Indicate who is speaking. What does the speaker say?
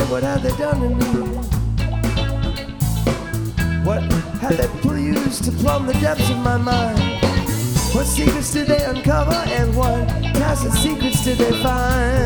Speaker 1: what have they done to me? What have they used to plumb the depths of my mind? What secrets did they uncover, and what tacit secrets did they find?